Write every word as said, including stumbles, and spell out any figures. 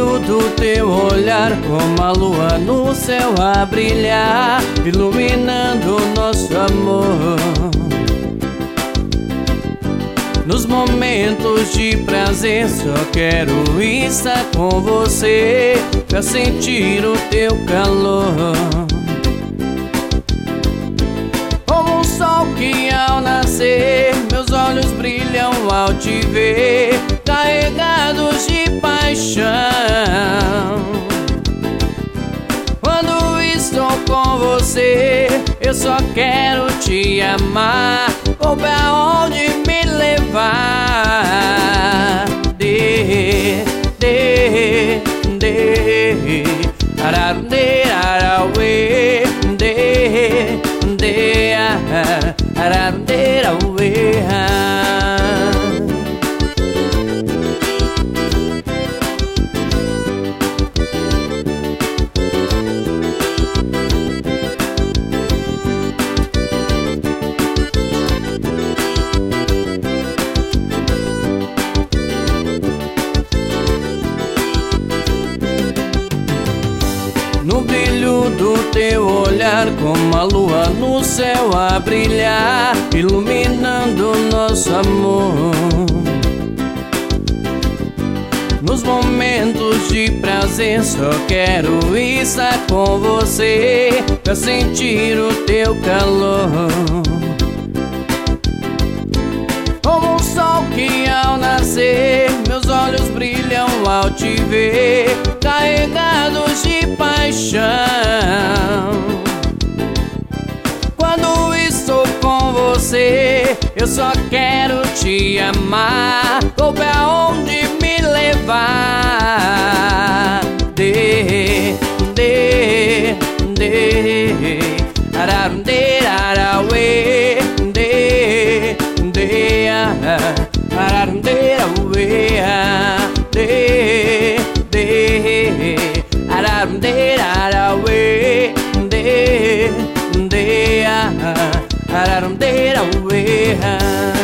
brilho do teu olhar, como a lua no céu a brilhar, iluminando nosso amor. Nos momentos de prazer só quero estar com você, pra sentir o teu calor. Como um sol que ao nascer, meus olhos brilham ao te ver, carregados de paixão. Quando estou com você, eu só quero te amar, ou pra onde me levar. De, de, de, ararde, arauê, de, de, ararde, arauê. No brilho do teu olhar, como a lua no céu a brilhar, iluminando nosso amor. Nos momentos de prazer só quero estar com você, pra sentir o teu calor. Como um sol que ao nascer, meus olhos brilham ao te ver, carregados de paixão. Quando estou com você, eu só quero te amar, ou pra onde me levar. De, de, de, ararde, arauê, de, de, ararde, arauê, de, de, ararde, arauê, de, de, ararde, arauê.